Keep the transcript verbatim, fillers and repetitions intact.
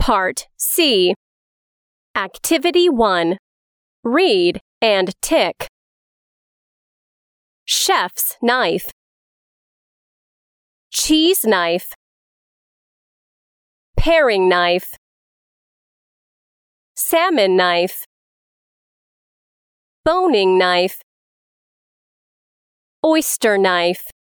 Part C. Activity one. Read and tick. Chef's knife. Cheese knife. Paring knife. Salmon knife. Boning knife. Oyster knife.